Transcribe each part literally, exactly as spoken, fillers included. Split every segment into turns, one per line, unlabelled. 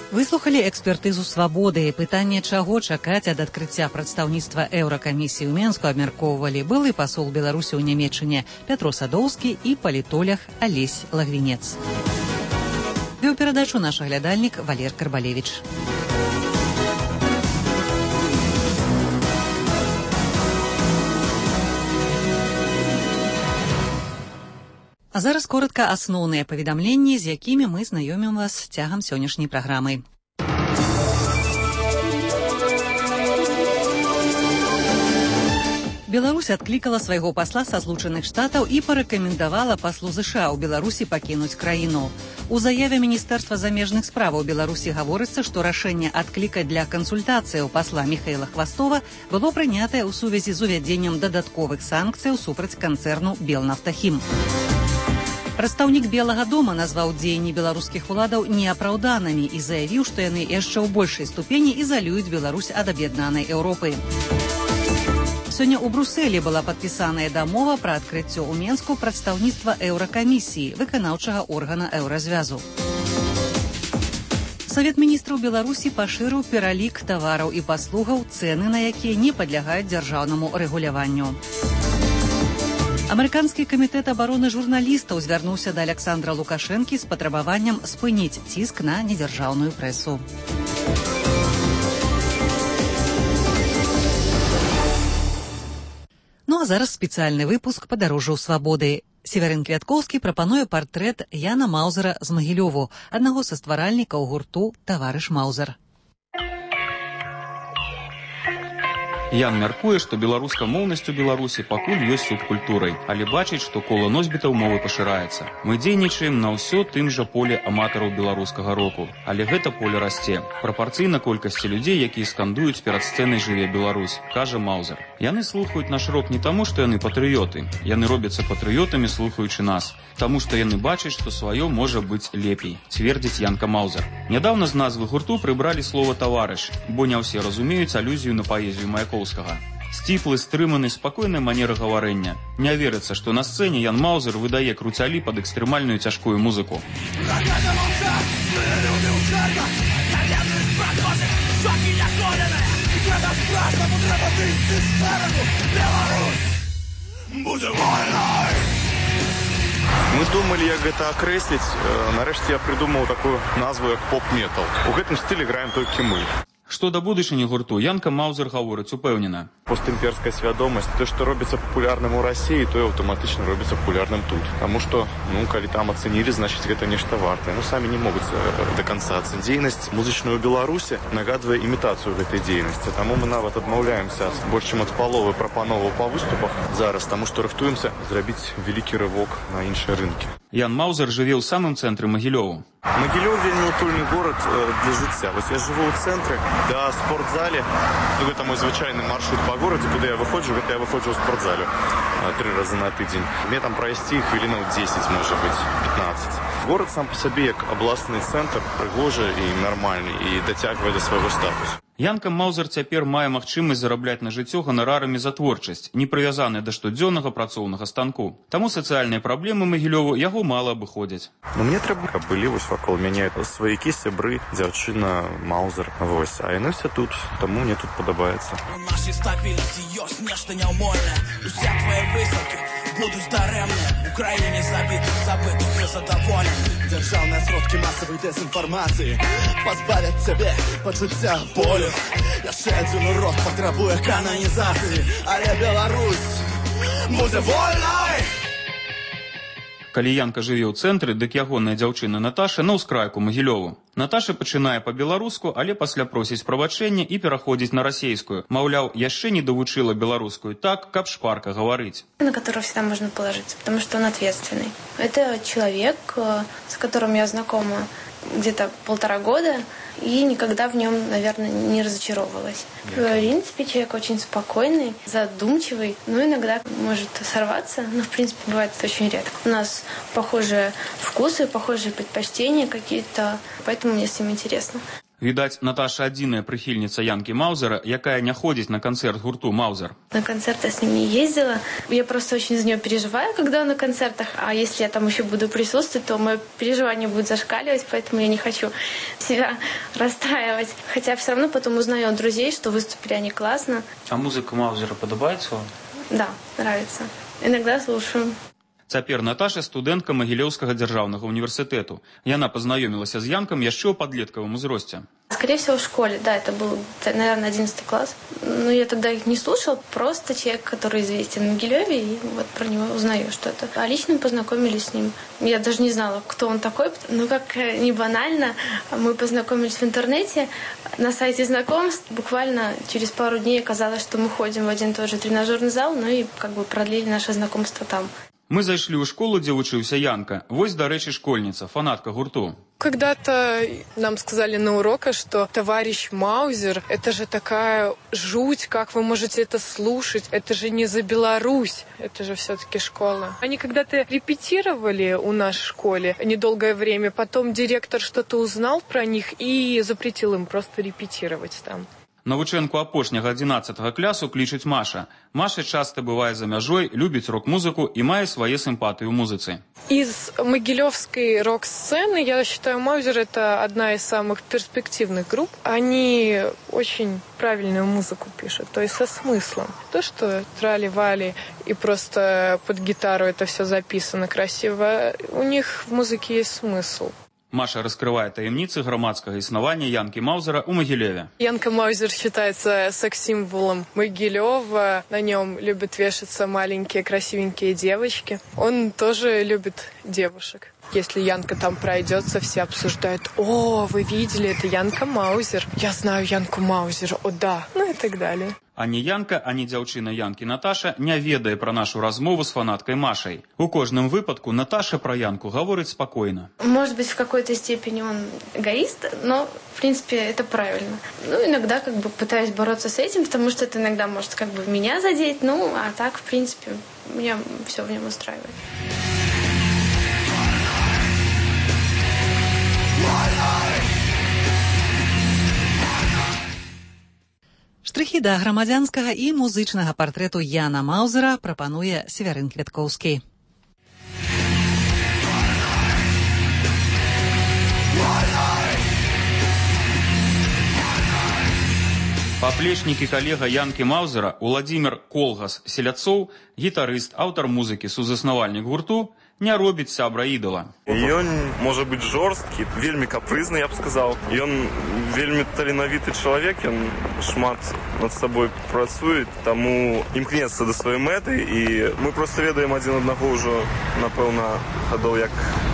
Выслухалі экспертызу свабоды. Пытанне, чаго чакаць ад адкрыцця прадстаўніцтва Еўракамісіі ў Менску, абмяркоўвалі былы пасол Беларусі ў Нямецчыне Пятро Садоўскі і палітолог Алесь Лагвінец. Вёў перадачу наш аглядальнік Валер Карбалевіч. А зараз коротка асноўныя паведамленні, з якімі мы знаёмім вас цягам сённяшняй праграмы. Беларусь адклікала свайго пасла са Злучаных Штатаў і парэкамендавала паслу ЗША ў Беларусі пакінуць краіну. У заяве Міністэрства замежных справаў Беларусі гаворыцца, што рашэнне адклікаць для кансультацыяў пасла Міхаіла Хвастова было прынятае ў сувязі з увядзеннем дадатковых санкцыяў супраць канцэрну «Белнафтахім». Прадстаўнік Белага дома назваў дзеянні беларускіх уладаў неапраўданымі і заявіў, што яны яшчэ ў большай ступені ізалююць Беларусь ад аб'яднанай Еўропы. Сёння ў Брусэлі была падпісаная дамова пра адкрыццё ў Менску прадстаўніцтва Еўракамісіі, выканаўчага органа Еўразвязу. Савет міністраў Беларусі пашырыў пералік тавараў і паслугаў, цэны на якія не падлягаюць дзяржаўнаму рэгуляванню. Амерыканскі камітэт абароны журналістаў звярнуўся да Аляксандра Лукашэнкі з патрабаваннем спыніць ціск на недзяржаўную прэсу. Ну а зараз спецыяльны выпуск падарожжаў свабоды. Северын Квяткоўскі прапануе партрэт Яна Маузера з Магілёву, аднаго са стваральнікаў гурту «Таварыш Маузер».
Ян мяркуе, што беларускамоўнасць у Беларусі пакуль ёсць субкультурай, але бачыць, што кола носьбітаў мовы пашыраецца. Мы дзейнічаем на ўсё тым жа поле аматараў беларускага року, але гэта поле расце. Прапарцыйна колькасці людзей, якія скандуюць перад сцэнай «Жыве Беларусь», кажа Маузер. Яны слухаюць наш рок не таму, што яны патрыёты. Яны робяцца патрыётамі, слухаючы нас. Таму што яны бачаць, што сваё можа быць лепей, цвердзіць Янка Маузер. Нядаўна з назвы гурту прыбралі слова «таварыш», бо не ўсе разумеюць алюзію на паэзію Маяковскага. Сціплы, стрыманы, спакойная манера гаварэння. Не верыцца, што на сцэне Ян Маузер выдае круцялі пад экстрэмальную цяжкую музыку.
Мы думали, як гэта акрэсліць. Нарэшце я прыдумаў такую назву, як поп-метал. У гэтым стылі граем толькі мы.
Што да будучыні гурту, Янка Маузер гаворыць упэўнена.
Постімперская свядомасць, то, што робіцца папулярным у Расіі, то аўтаматычна робіцца папулярным тут. Таму што, ну, калі там ацэнілі, значыць, гэта нешта вартае. Ну, самі не могуць да канца ацэніць. Дзейнасць музычную ў Беларусі нагадвае імітацыю гэтай дзейнасці. Таму мы нават адмаўляемся больш чым ад паловы прапановаў па выступах зараз, таму што рыхтуемся зрабіць вялікі рывок на іншыя рынкі.
Ян Маузер жыве ў самым цэнтры Магілёву.
Магілёў вельмі утульны горад для жыцця. Вось я жыву ў цэнтры, да спортзале. Ну, гэта мой звычайны маршрут па горадзе, куды я выходжу, гэта я выходжу ў спортзалю тры разы на тыдзень. Мне там прайсці хвілінаў дзесяць, можа быць, пятнаццаць. Горад сам па сабе як абласны цэнтр прыгожы і нармальны і дацягвае да свайго статусу.
Янка Маузер цяпер мае магчымасць зарабляць на жыццё ганарарамі за творчасць, не прывязаная да штодзённага працоўнага станку. Таму сацыяльныя праблемы Магілёву яго мала абыходзяць.
Ну, мне трэба, каб былі вось вакол мяне сваякі, сябры, дзяўчына, Маузер. Вось, а яны все тут, таму мне тут падабаецца.
У нашай стабільнасці ёсць нешта няўмольнае. Усе твае высылкі будуць дарэмныя. У краіне забітых, забытых і задаволеных. Дзяржаўныя сродкі масавай дэзінфармацыі пазбавяць цябе пачуцця болю. Яшчэ адзін урок патрабуе кананізацыі, але Беларусь будзе вольнай!
Калі Янка жыве ў цэнтры, дык ягоная дзяўчына Наташа на ўскрайку Магілёву. Наташа пачынае па-беларуску, але пасля просіць прабачэння і пераходзіць на расейскую. Маўляў, яшчэ не давучыла беларускую так, каб шпарка гаварыць.
На которого всегда можно положиться, потому что он ответственный. Это человек, с которым я знакома где-то полтора года, и никогда в нем, наверное, не разочаровывалась. В принципе, человек очень спокойный, задумчивый, но иногда может сорваться, но, в принципе, бывает это очень редко. У нас похожие вкусы, похожие предпочтения какие-то, поэтому мне с ним интересно.
Відаць, Наташа адзіная прыхільніца Янкі Маузера, якая не ходзіць на канцэрт гурту «Маузер».
На концерт я с ним не ездила. Я просто очень за нее переживаю, когда он на концертах. А если я там еще буду присутствовать, то мое переживание будет зашкаливать, поэтому я не хочу себя расстраивать. Хотя все равно потом узнаю от друзей, что выступили они классно.
А музыка Маузера падабаецца вам?
Да, нравится. Иногда слушаю.
Цяпер Наташа студэнтка Магілёўскага дзяржаўнага універсітэту. Яна пазнаёмілася з Янкам яшчэ ў падлеткавым узросце.
Скорее всего, в школе, да, это был, наверное, одиннадцатый класс. Но я тогда их не слушала, просто человек, который известен в Могилеве, и вот про него узнаю что-то. А лично познакомились с ним. Я даже не знала, кто он такой, но как не банально, мы познакомились в интернете, на сайте знакомств. Буквально через пару дней оказалось, что мы ходим в один и тот же тренажерный зал, ну и как бы продлили наше знакомство там.
Мы зайшлі ў школу, дзе вучыўся Янка. Вось, дарэчы, школьніца, фанатка гурту.
Когда-то нам сказали на уроках, что товарищ Маузер, это же такая жуть, как вы можете это слушать, это же не за Беларусь, это же все-таки школа. Они когда-то репетировали у нас в школе недолгое время, потом директор что-то узнал про них и запретил им просто репетировать там.
Навучэнку апошняга адзінаццатага клясу клічуць Маша. Маша часто бывае за мяжой, любіць рок-музыку і мае свае сімпатыі ў музыцы.
Из могилевской рок-сцены, я считаю, Маузер — это одна из самых перспективных групп. Они очень правильную музыку пишут, то есть со смыслом. То, что трали-вали и просто под гитару это все записано красиво, у них в музыке есть смысл.
Маша раскрывает таемницы громадского існавання Янки Маузера у Могилеве.
Янка Маузер считается секс-символом Могилева. На нем любят вешаться маленькие красивенькие девочки. Он тоже любит девушек. Если Янка там пройдется, все обсуждают: «О, вы видели, это Янка Маузер. Я знаю Янку Маузер. О, да». Ну и так далее.
Ані Янка, ані дзяўчына Янкі Наташа не ведае пра нашу размову з фанаткай Машай. У кожным выпадку Наташа пра Янку гаворыць спакойна.
Может быть, в какой-то степени он эгоист, но, в принципе, это правильно. Ну, иногда как бы пытаюсь бороться с этим, потому что это иногда может как бы меня задеть. Ну, а так, в принципе, меня все в нем устраивает.
Штрыхі да грамадзянскага і музычнага партрэту Яна Маузера прапануе Севярын Квяткоўскі.
Паплечнік і калега Янкі Маузера Уладзімір Колгас-Селяцоў, гітарыст, аўтар музыкі, сузаснавальнік гурту, не робіць сябра ідала.
Ён можа быць жорсткі, вельмі капрызны, я б сказаў. Ён вельмі таленавіты чалавек, ён шмат над сабой працуе, таму імкнецца да сваёй мэты, і мы проста ведаем адзін аднаго ўжо, напэўна, гадоў як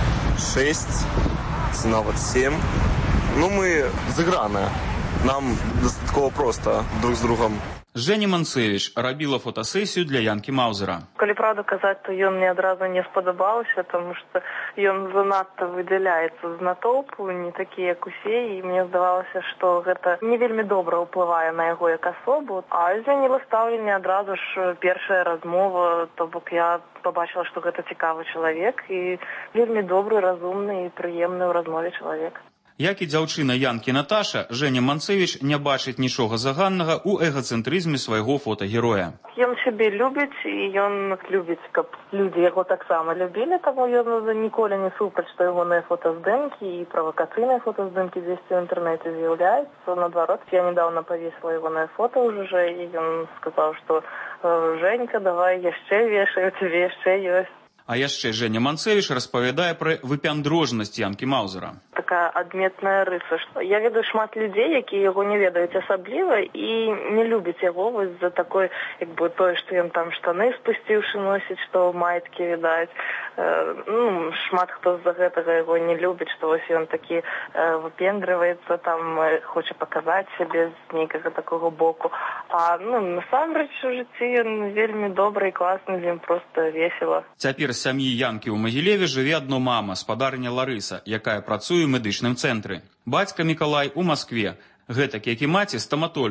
шэсць, ці нават сем. Ну, мы зыграныя. Нам дастаткова проста друг з другом.
Жэня Манцевіч рабіла фотасесію для Янкі Маузера.
Калі правду казаць, то ён мне адразу не спадабаўся, тому што ён занадта выдзяляецца з натоўпу, не такі, як усе, і мне здавалася, што гэта не вельмі добра ўплывае на яго як асобу. А змяніла стаўленне адразу ж першая размова, то бок я пабачыла, што гэта цікавы чалавек і вельмі добры, разумны і прыемны ў размове чалавек.
Як і дзяўчына Янкі Наташа, Жэня Манцевіч не бачыць нічога заганнага ў эгацэнтрызме свайго фотагероя.
Ён сябе любіць, і ён любіць, каб людзі яго таксама любілі, таму ён ніколі не супраць, што ягоныя фотаздымкі і правакацыйныя фотаздымкі дзесьці ў інтэрнэце з'яўляюцца. Наадварот, я недавно павесіла ягонае фота ўжо, і ён сказаў, што «Жэнька, давай яшчэ вешай, у цябе яшчэ ёсць».
А яшчэ Жэня Манцевіч распавядае пра выпяндрожнасць Янкі Маузера.
Такая адметная рыса, што я ведаю шмат людзей, якія яго не ведаюць асабліва і не любяць яго вось за такой, як бы тое, што ён там штаны спусціўшы носіць, што маеткі відаць. Э, ну, шмат хто з-за гэтага яго не любіць, што вось ён такі э, выпендрываецца, там хоча паказаць сябе з нейкага такога боку. А ну, насамрэч у жыцці ён вельмі добры і класны, з ім проста весела.
Цяпер з сям'і Янкі ў Магілеве жыве адно мама, спадарня Ларыса, якая працуе ў медычным цэнтры. Бацька Мікалай у Маскве, гэтак як і маці стаматолог,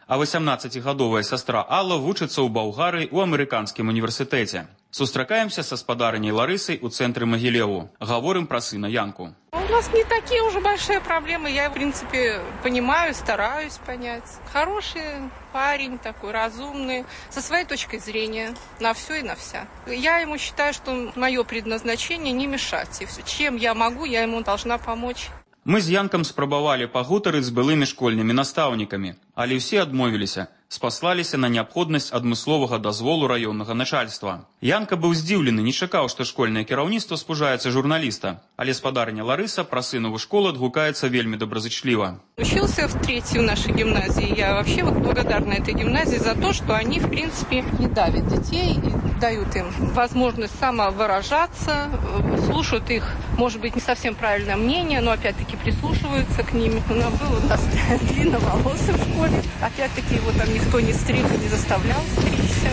А восемнадцатигадовая сестра Алла вучыцца ў Балгарыі ў амерыканскім універсітэце. Сустракаемся са спадарыняй Ларысай у цэнтры Магілеву. Гаворым пра сына Янку.
У нас не такие уже большие проблемы. Я, в принципе, понимаю, стараюсь понять. Хороший парень, такой разумный, со своей точкой зрения на все и на вся. Я ему считаю, что мое предназначение не мешать. И все. Чем я могу, я ему должна помочь.
Мы з Янкам спрабавалі пагутарыць з былымі школьнымі настаўнікамі, але ўсе адмовіліся, спаслаліся на неабходнасць адмысловага дазволу раённага начальства. Янка быў здзіўлены, не чакаў, што школьнае кіраўніцтва спужаецца журналіста, але спадарыня Ларыса пра сынову школу адгукаецца вельмі добразычліва.
Учился в третьей в нашей гимназии. Я вообще вот благодарна этой гимназии за то, что они, в принципе, не давят детей, дают им возможность самовыражаться, слушают их, может быть, не совсем правильное мнение, но опять-таки прислушиваются к ним. У нас был у нас длинноволосый в школе. Опять-таки его там никто не стриг и не заставлял стричься.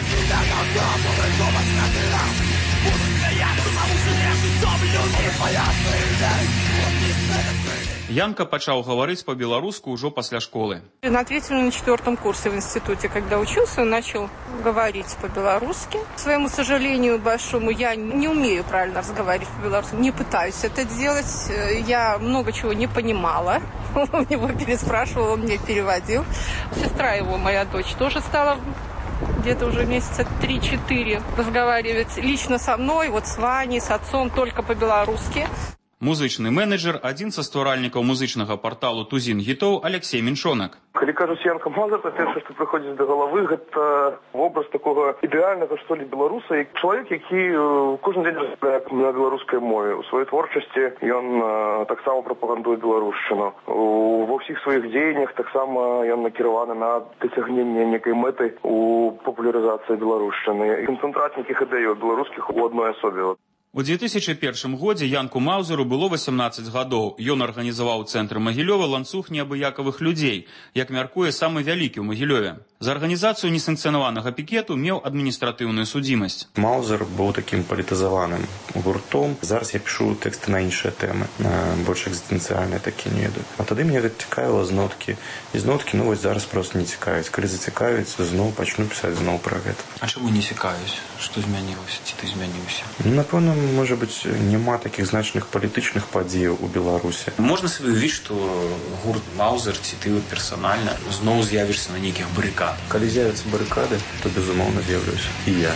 Янка пачаў гаварыць па-беларуску ўжо пасля школы.
Он ответил на четвертом курсе в институте, когда учился, он начал говорить по-белорусски. К своему сожалению большому, я не умею правильно разговаривать по-белорусски, не пытаюсь это делать. Я много чего не понимала. Он его переспрашивал, он мне переводил. Сестра его, моя дочь, тоже стала где-то уже месяца три-четыре разговаривать лично со мной, вот с Ваней, с отцом, только по-белорусски.
Музычны менеджер, адзін са стваральнікаў музычнага парталу «Тузін гітоў» Алексей Меншонак.
Калі кажуць Янка Маўзар, то першае, што прыходзіць да галавы, гэта вобраз такога ідэальнага, што ли, беларуса. І чалавек, які кожны дзень размаўляе на беларускай мове. У сваёй творчасці ён таксама прапагандуе беларушчыну. Ва ўсіх сваіх дзеяннях таксама ён накіраваны на дасягненне некай мэты у папулярызацыі беларушчыны. Канцэнтрат нейкіх ідэяў беларускіх у адной асобе.
У две тысячи першым годзе Янку Маўзеру было восемнадцаць гадоў. Ён арганізаваў у цэнтры Магілёва ланцуг неабыякавых людзей, як мяркуе самы вялікі ў Магілёве. За арганізацыю несанкцыянаванага пікету меў адміністратыўную судзімасць.
Маўзер быў такім палітызаваным гуртом. Зараз я пішу тэксты на іншыя тэмы, на больш экзістэнцыяльныя такі не ведаю. А тады мне гэта цікавіла з ноткі. І з ноткі, ну вось зараз проста не цікавіць. Калі зацікавіць, зноў пачну пісаць зноў пра гэта.
А чаму не цікавіць? Што змянілася? Ці ты змяніўся?
Напэўна, можа быць, няма такіх значных палітычных падзеяў у Беларусі.
Можна сабе ўявіць, што гурт Маўзер, ці ты персанальна зноў з'явішся на нейкіх барыкадах?
Калі з'явяцца барыкады, то, безумоўна, з'яўлюся. І я.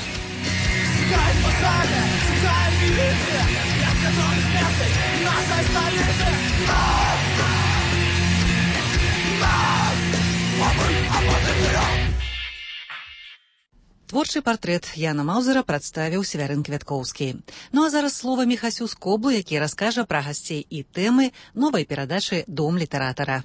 Творчы партрэт Яна Маўзера прадставіў Свярын Квяткоўскі. Ну а зараз слова Міхасю Скоблу, які раскажа пра гасцей і тэмы новай перадачы «Дом літаратара».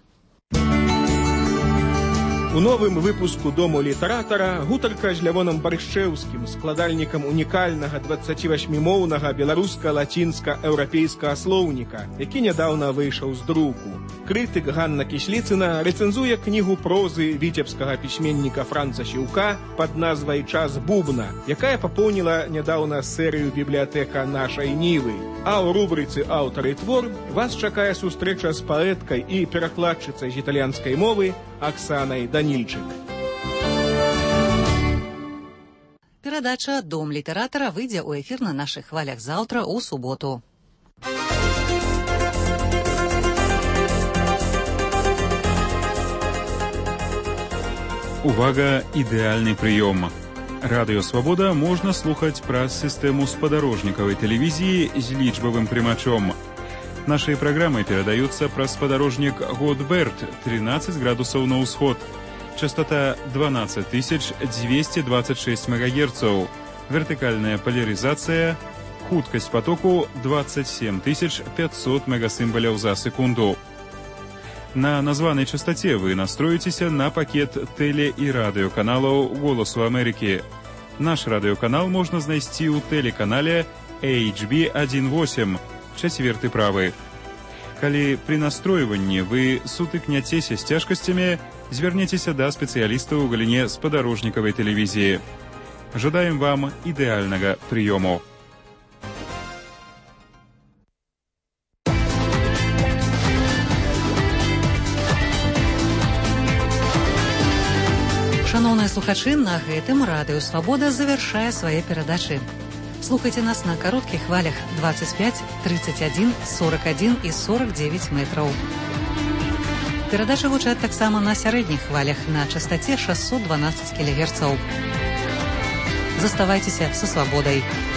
У новым выпуску «Дому літаратара» гутарка з Лявонам Баршчэўскім, складальнікам унікальнага дваццацівасьмімоўнага беларуска-лацінска-еўрапейскага слоўніка, які нядаўна выйшаў з друку. Крытык Ганна Кісліцына рэцэнзуе кнігу прозы віцебскага пісьменніка Франца Сіўка пад назвай «Час бубна», якая папоўніла нядаўна серыю бібліятэка нашай Нівы. А ў рубрыцы «Аўтар і твор» вас чакае сустрэча з паэткай і перакладчыцай з італьянскай мовы Аксанай Данільчык.
Перадача «Дом літаратара» выйдзе ў эфір на нашых хвалях заўтра ў суботу.
Увага, ідэальны прыём. Радыё «Свабода» можна слухаць праз сістэму спадарожнікавай тэлевізіі з лічбавым прымачом. Нашыя праграмы перадаюцца праз спадарожнік Годберт, тринадцать градусаў на ўсход. Частота дванадцать тысяч двести двадцать шесть мегагерцаў. Вертыкальная поляризация. Хуткасць потоку двадцать семь тысяч пятьсот мегасімбаляў за секунду. На названай частоце вы настроіцеся на пакет тэле- і радыёканалаў «Голасу Амерыкі». Наш радыёканал можна знайсці ў тэлеканале эйч би один восемь, чацверты правы. Калі пры настройванні вы сутыкняцеся з цяжкасцямі, звярніцеся да спецыялістаў у галіне спадарожнікавай тэлевізіі. Жадаем вам ідэальнага прыёму.
Шановныя слухачы, на гэтым радыё «Свабода» завяршае свае перадачы. Слухайце нас на кароткіх хвалях двадцать пять, тридцать один, сорок один і сорок девять метраў. Перадачы гучаць таксама на сярэдніх хвалях на частаце шестьсот двенадцать кілогерцаў. Заставайцеся са свабодай.